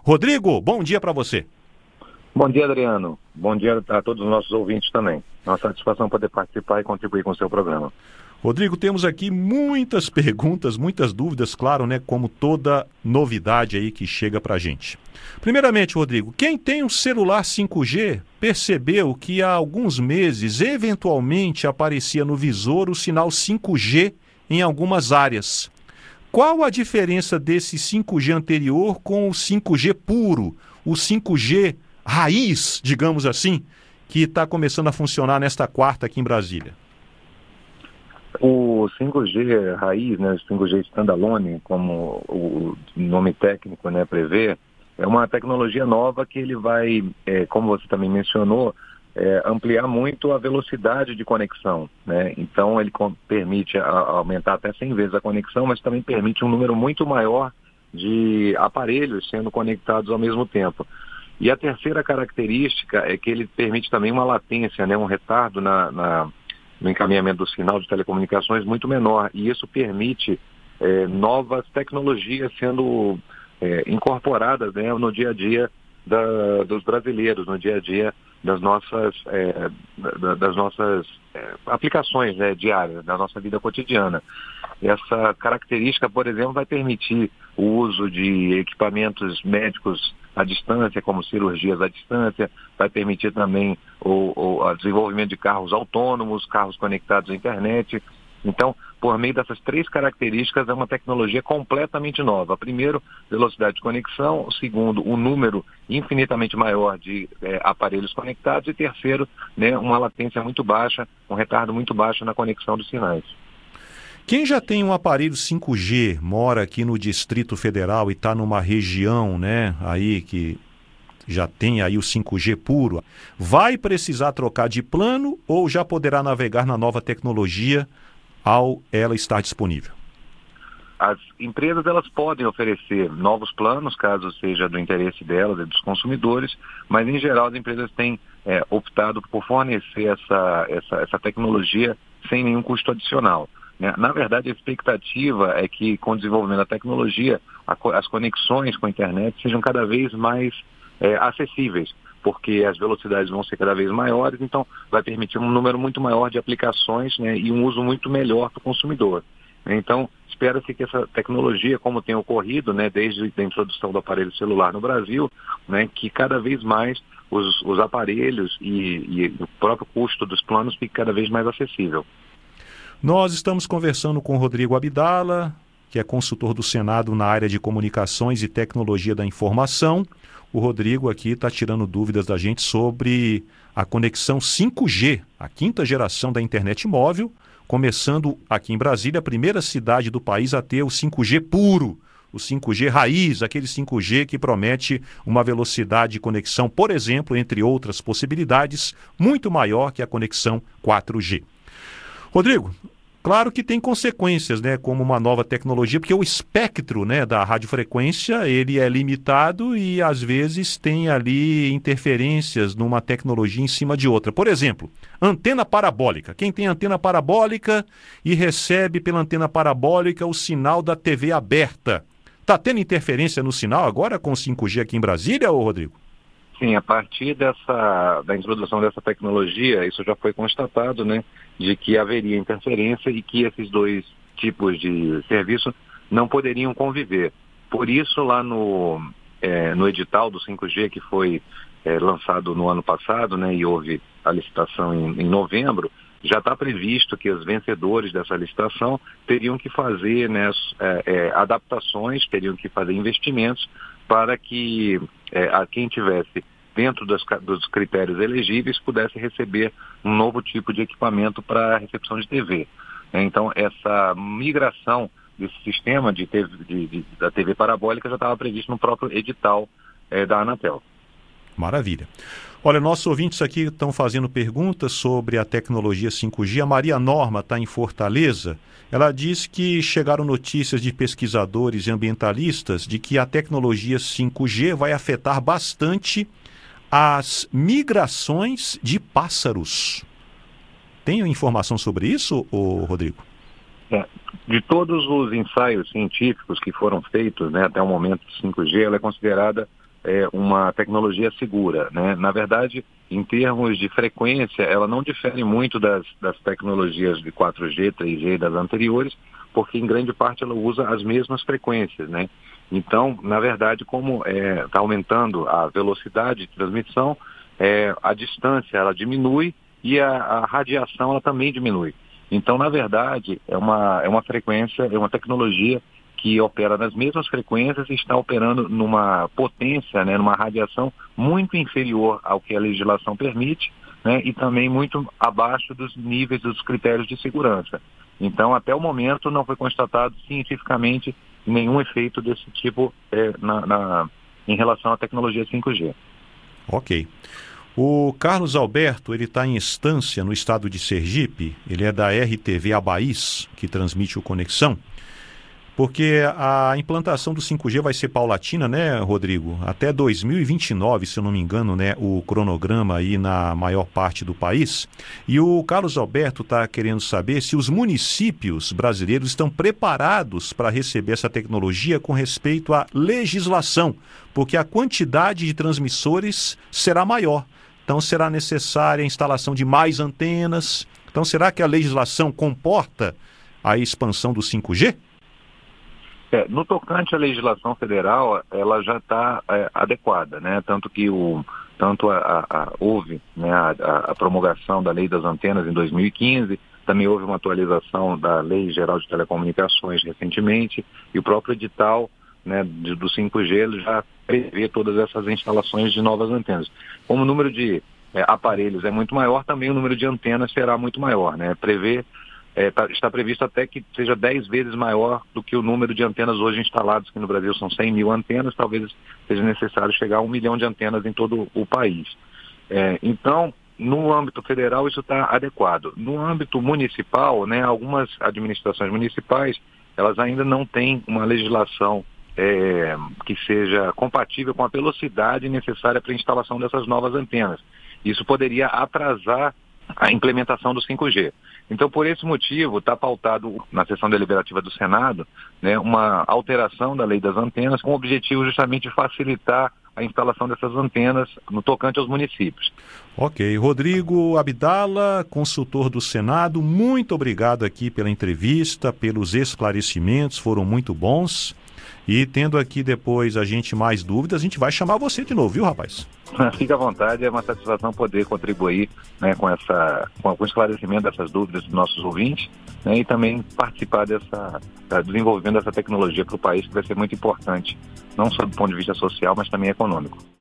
Rodrigo, bom dia para você. Bom dia, Adriano. Bom dia a todos os nossos ouvintes também. É uma satisfação poder participar e contribuir com o seu programa. Rodrigo, temos aqui muitas perguntas, muitas dúvidas, claro, né? Como toda novidade aí que chega pra gente. Primeiramente, Rodrigo, quem tem um celular 5G percebeu que há alguns meses, eventualmente, aparecia no visor o sinal 5G em algumas áreas. Qual a diferença desse 5G anterior com o 5G puro, o 5G raiz, digamos assim, que está começando a funcionar nesta quarta aqui em Brasília? O 5G raiz, né, o 5G standalone, como o nome técnico, né, prevê, é uma tecnologia nova que ele vai, como você também mencionou, ampliar muito a velocidade de conexão, né? Então ele permite aumentar até 100 vezes a conexão, mas também permite um número muito maior de aparelhos sendo conectados ao mesmo tempo. E a terceira característica é que ele permite também uma latência, né, um retardo no encaminhamento do sinal de telecomunicações muito menor, e isso permite novas tecnologias sendo incorporadas, né, no dia a dia dos brasileiros, no dia a dia das nossas aplicações, né, diárias, da nossa vida cotidiana. Essa característica, por exemplo, vai permitir o uso de equipamentos médicos à distância, como cirurgias à distância, vai permitir também o desenvolvimento de carros autônomos, carros conectados à internet. Então, por meio dessas três características, é uma tecnologia completamente nova. Primeiro, velocidade de conexão. Segundo, um número infinitamente maior de aparelhos conectados. E terceiro, né, uma latência muito baixa, um retardo muito baixo na conexão dos sinais. Quem já tem um aparelho 5G, mora aqui no Distrito Federal e está numa região, né, aí que já tem aí o 5G puro, vai precisar trocar de plano ou já poderá navegar na nova tecnologia ao ela estar disponível? As empresas, elas podem oferecer novos planos, caso seja do interesse delas e dos consumidores, mas em geral as empresas têm optado por fornecer essa tecnologia sem nenhum custo adicional. Na verdade, a expectativa é que, com o desenvolvimento da tecnologia, as conexões com a internet sejam cada vez mais acessíveis, porque as velocidades vão ser cada vez maiores, então vai permitir um número muito maior de aplicações, né, e um uso muito melhor para o consumidor. Então, espera-se que essa tecnologia, como tem ocorrido, né, desde a introdução do aparelho celular no Brasil, né, que cada vez mais os aparelhos e o próprio custo dos planos fique cada vez mais acessível. Nós estamos conversando com o Rodrigo Abdala, que é consultor do Senado na área de comunicações e tecnologia da informação. O Rodrigo aqui está tirando dúvidas da gente sobre a conexão 5G, a quinta geração da internet móvel, começando aqui em Brasília, a primeira cidade do país a ter o 5G puro, o 5G raiz, aquele 5G que promete uma velocidade de conexão, por exemplo, entre outras possibilidades, muito maior que a conexão 4G. Rodrigo, claro que tem consequências, né, como uma nova tecnologia, porque o espectro, né, da radiofrequência, ele é limitado e às vezes tem ali interferências numa tecnologia em cima de outra. Por exemplo, antena parabólica. Quem tem antena parabólica e recebe pela antena parabólica o sinal da TV aberta. Está tendo interferência no sinal agora com o 5G aqui em Brasília, ô Rodrigo? Sim, a partir da introdução dessa tecnologia, isso já foi constatado, né, de que haveria interferência e que esses dois tipos de serviço não poderiam conviver. Por isso, lá no edital do 5G, que foi lançado no ano passado, né, e houve a licitação em novembro, já está previsto que os vencedores dessa licitação teriam que fazer, né, adaptações, teriam que fazer investimentos para que a quem tivesse dentro dos critérios elegíveis pudesse receber um novo tipo de equipamento para recepção de TV. Então, essa migração desse sistema da TV parabólica já estava previsto no próprio edital da Anatel. Maravilha. Olha, nossos ouvintes aqui estão fazendo perguntas sobre a tecnologia 5G. A Maria Norma está em Fortaleza. Ela diz que chegaram notícias de pesquisadores e ambientalistas de que a tecnologia 5G vai afetar bastante as migrações de pássaros. Tem informação sobre isso, Rodrigo? De todos os ensaios científicos que foram feitos, né, até o momento do 5G, ela é considerada uma tecnologia segura, né? Na verdade, em termos de frequência, ela não difere muito das tecnologias de 4G, 3G e das anteriores, porque em grande parte ela usa as mesmas frequências, né? Então, na verdade, como está aumentando a velocidade de transmissão, a distância ela diminui e a radiação ela também diminui. Então, na verdade, é uma frequência, é uma tecnologia que opera nas mesmas frequências e está operando numa potência, né, numa radiação muito inferior ao que a legislação permite, né, e também muito abaixo dos níveis dos critérios de segurança. Então, até o momento, não foi constatado cientificamente nenhum efeito desse tipo em relação à tecnologia 5G. Ok. O Carlos Alberto, ele está em Estância, no estado de Sergipe. Ele é da RTV Abaís, que transmite o Conexão. Porque a implantação do 5G vai ser paulatina, né, Rodrigo? Até 2029, se eu não me engano, né, o cronograma aí na maior parte do país. E o Carlos Alberto está querendo saber se os municípios brasileiros estão preparados para receber essa tecnologia com respeito à legislação, porque a quantidade de transmissores será maior. Então será necessária a instalação de mais antenas. Então será que a legislação comporta a expansão do 5G? No tocante à legislação federal, ela já está adequada, né? Tanto que houve, né, a promulgação da Lei das Antenas em 2015, também houve uma atualização da Lei Geral de Telecomunicações recentemente, e o próprio edital, né, do 5G ele já prevê todas essas instalações de novas antenas. Como o número de aparelhos é muito maior, também o número de antenas será muito maior, né? Está previsto até que seja 10 vezes maior do que o número de antenas hoje instaladas, que no Brasil são 100 mil antenas, talvez seja necessário chegar a 1 milhão de antenas em todo o país. Então, no âmbito federal, isso está adequado. No âmbito municipal, né, algumas administrações municipais, elas ainda não têm uma legislação que seja compatível com a velocidade necessária para a instalação dessas novas antenas. Isso poderia atrasar a implementação do 5G. Então, por esse motivo, está pautado na sessão deliberativa do Senado, né, uma alteração da Lei das Antenas com o objetivo justamente de facilitar a instalação dessas antenas no tocante aos municípios. Ok. Rodrigo Abdala, consultor do Senado, muito obrigado aqui pela entrevista, pelos esclarecimentos, foram muito bons. E tendo aqui depois a gente mais dúvidas, a gente vai chamar você de novo, viu, rapaz? Fique à vontade, é uma satisfação poder contribuir, né, com o esclarecimento dessas dúvidas dos nossos ouvintes, né, e também participar desenvolvimento dessa tecnologia para o país, que vai ser muito importante, não só do ponto de vista social, mas também econômico.